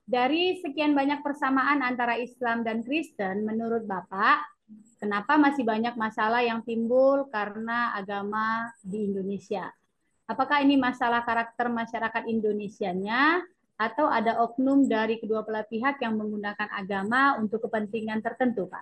Dari sekian banyak persamaan antara Islam dan Kristen, menurut Bapak, kenapa masih banyak masalah yang timbul karena agama di Indonesia? Apakah ini masalah karakter masyarakat Indonesianya atau ada oknum dari kedua belah pihak yang menggunakan agama untuk kepentingan tertentu, Pak?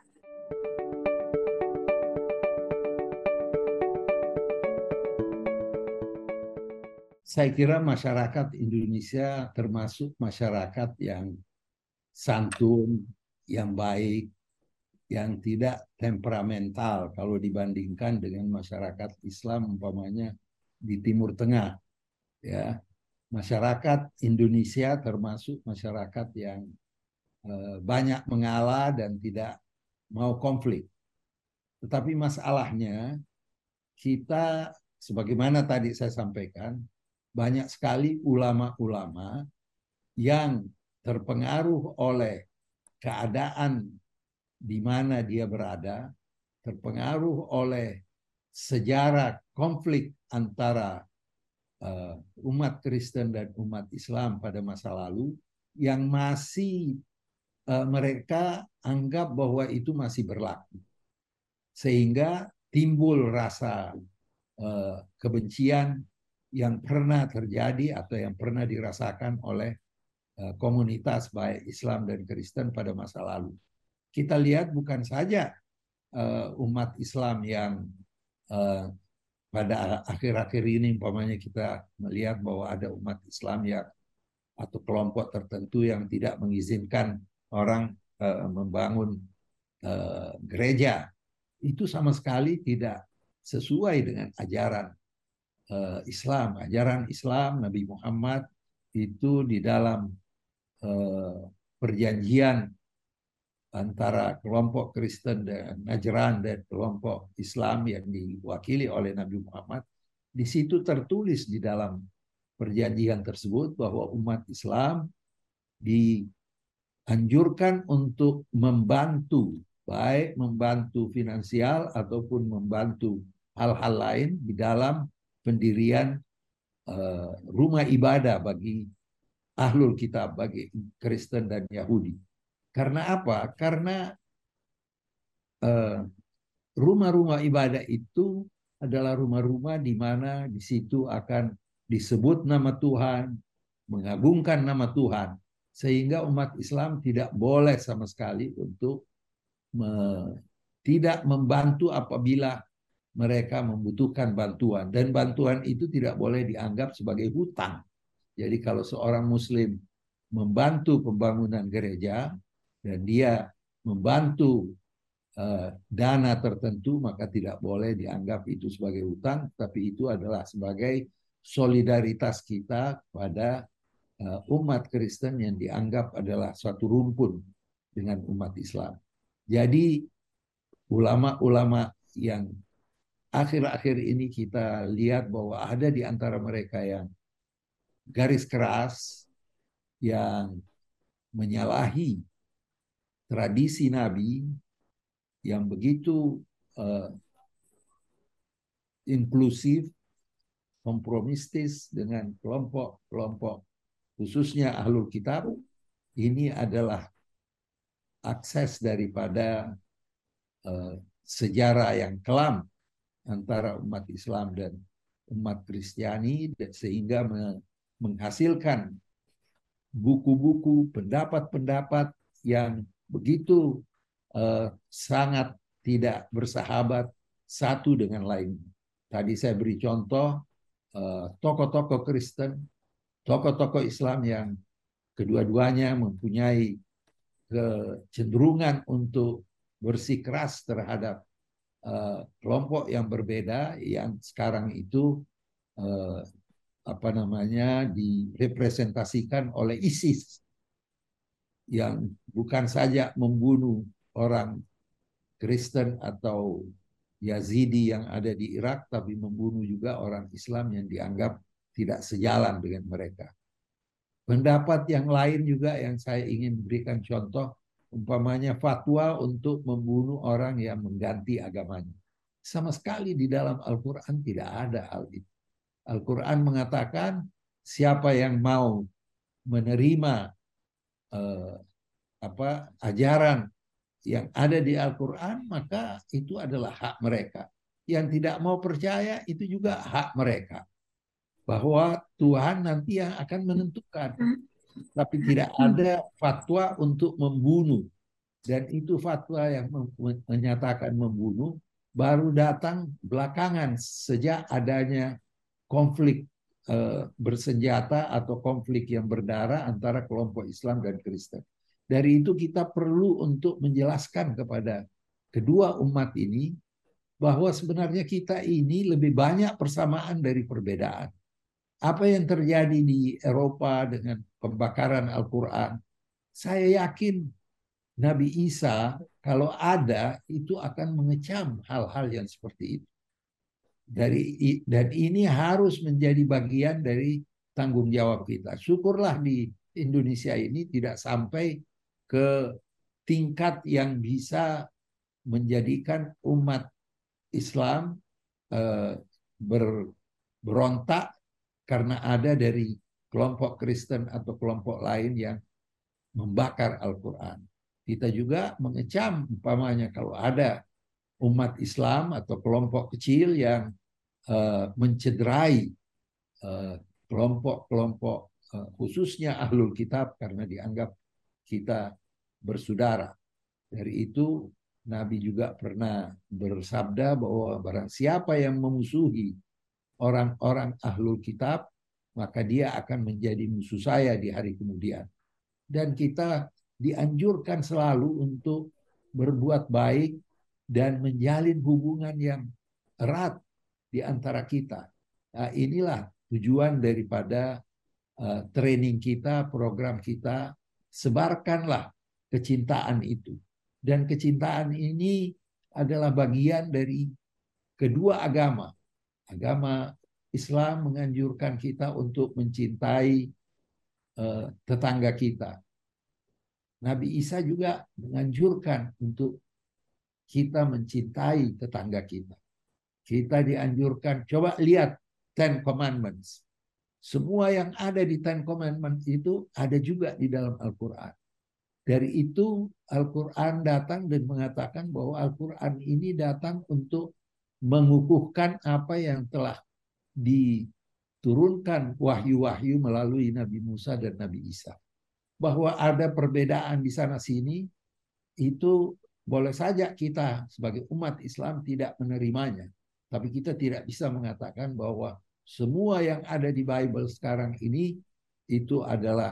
Saya kira masyarakat Indonesia termasuk masyarakat yang santun, yang baik, yang tidak temperamental kalau dibandingkan dengan masyarakat Islam umpamanya di Timur Tengah. Ya, masyarakat Indonesia termasuk masyarakat yang banyak mengalah dan tidak mau konflik. Tetapi masalahnya kita, sebagaimana tadi saya sampaikan, banyak sekali ulama-ulama yang terpengaruh oleh keadaan di mana dia berada, terpengaruh oleh sejarah konflik antara umat Kristen dan umat Islam pada masa lalu, yang masih mereka anggap bahwa itu masih berlaku. Sehingga timbul rasa kebencian yang pernah terjadi atau yang pernah dirasakan oleh komunitas baik Islam dan Kristen pada masa lalu. Kita lihat bukan saja umat Islam yang pada akhir-akhir ini umpamanya kita melihat bahwa ada umat Islam yang atau kelompok tertentu yang tidak mengizinkan orang membangun gereja. Itu sama sekali tidak sesuai dengan ajaran Islam. Ajaran Islam Nabi Muhammad itu di dalam perjanjian antara kelompok Kristen dan Najran dan kelompok Islam yang diwakili oleh Nabi Muhammad, di situ tertulis di dalam perjanjian tersebut bahwa umat Islam dianjurkan untuk membantu, baik membantu finansial ataupun membantu hal-hal lain di dalam pendirian rumah ibadah bagi ahlul kitab, bagi Kristen dan Yahudi. Karena apa? Karena rumah-rumah ibadah itu adalah rumah-rumah di mana di situ akan disebut nama Tuhan, mengagungkan nama Tuhan, sehingga umat Islam tidak boleh sama sekali untuk tidak membantu apabila mereka membutuhkan bantuan, dan bantuan itu tidak boleh dianggap sebagai hutang. Jadi kalau seorang Muslim membantu pembangunan gereja dan dia membantu dana tertentu, maka tidak boleh dianggap itu sebagai hutang, tapi itu adalah sebagai solidaritas kita pada umat Kristen yang dianggap adalah suatu rumpun dengan umat Islam. Jadi ulama-ulama yang akhir-akhir ini kita lihat bahwa ada di antara mereka yang garis keras, yang menyalahi tradisi Nabi, yang begitu inklusif, kompromistis dengan kelompok-kelompok khususnya ahlul kitab. Ini adalah akses daripada sejarah yang kelam antara umat Islam dan umat Kristiani, sehingga menghasilkan buku-buku, pendapat-pendapat yang begitu sangat tidak bersahabat satu dengan lain. Tadi saya beri contoh tokoh-tokoh Kristen, tokoh-tokoh Islam yang kedua-duanya mempunyai kecenderungan untuk bersikeras terhadap kelompok yang berbeda yang sekarang itu direpresentasikan oleh ISIS, yang bukan saja membunuh orang Kristen atau Yazidi yang ada di Irak, tapi membunuh juga orang Islam yang dianggap tidak sejalan dengan mereka. Pendapat yang lain juga yang saya ingin berikan contoh, umpamanya fatwa untuk membunuh orang yang mengganti agamanya. Sama sekali di dalam Al-Quran tidak ada hal itu. Al-Quran mengatakan siapa yang mau menerima eh, ajaran yang ada di Al-Quran, maka itu adalah hak mereka. Yang tidak mau percaya itu juga hak mereka. Bahwa Tuhan nanti yang akan menentukan. Tapi tidak ada fatwa untuk membunuh. Dan itu fatwa yang menyatakan membunuh baru datang belakangan sejak adanya konflik bersenjata atau konflik yang berdarah antara kelompok Islam dan Kristen. Dari itu kita perlu untuk menjelaskan kepada kedua umat ini bahwa sebenarnya kita ini lebih banyak persamaan dari perbedaan. Apa yang terjadi di Eropa dengan pembakaran Al-Quran, saya yakin Nabi Isa kalau ada itu akan mengecam hal-hal yang seperti itu. Dan ini harus menjadi bagian dari tanggung jawab kita. Syukurlah di Indonesia ini tidak sampai ke tingkat yang bisa menjadikan umat Islam berontak karena ada dari kelompok Kristen atau kelompok lain yang membakar Al-Quran. Kita juga mengecam umpamanya kalau ada umat Islam atau kelompok kecil yang mencederai kelompok-kelompok khususnya Ahlul Kitab karena dianggap kita bersaudara. Dari itu Nabi juga pernah bersabda bahwa barang siapa yang memusuhi orang-orang Ahlul Kitab, maka dia akan menjadi musuh saya di hari kemudian. Dan kita dianjurkan selalu untuk berbuat baik dan menjalin hubungan yang erat di antara kita. Nah, inilah tujuan daripada training kita, program kita. Sebarkanlah kecintaan itu. Dan kecintaan ini adalah bagian dari kedua agama. Agama Islam menganjurkan kita untuk mencintai tetangga kita. Nabi Isa juga menganjurkan untuk kita mencintai tetangga kita. Kita dianjurkan, coba lihat Ten Commandments. Semua yang ada di Ten Commandments itu ada juga di dalam Al-Quran. Dari itu Al-Quran datang dan mengatakan bahwa Al-Quran ini datang untuk mengukuhkan apa yang telah diturunkan wahyu-wahyu melalui Nabi Musa dan Nabi Isa. Bahwa ada perbedaan di sana sini, itu boleh saja kita sebagai umat Islam tidak menerimanya. Tapi kita tidak bisa mengatakan bahwa semua yang ada di Bible sekarang ini itu adalah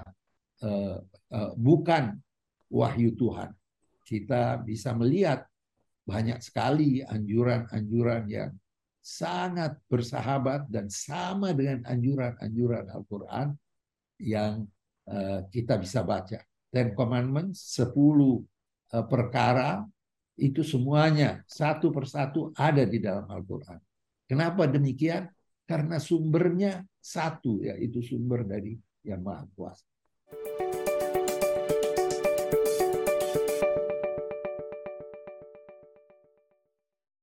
bukan wahyu Tuhan. Kita bisa melihat banyak sekali anjuran-anjuran yang sangat bersahabat dan sama dengan anjuran-anjuran Al-Quran yang kita bisa baca. Ten Commandments, 10 perkara, itu semuanya satu persatu ada di dalam Al-Quran. Kenapa demikian? Karena sumbernya satu, yaitu sumber dari Yang Maha Kuasa.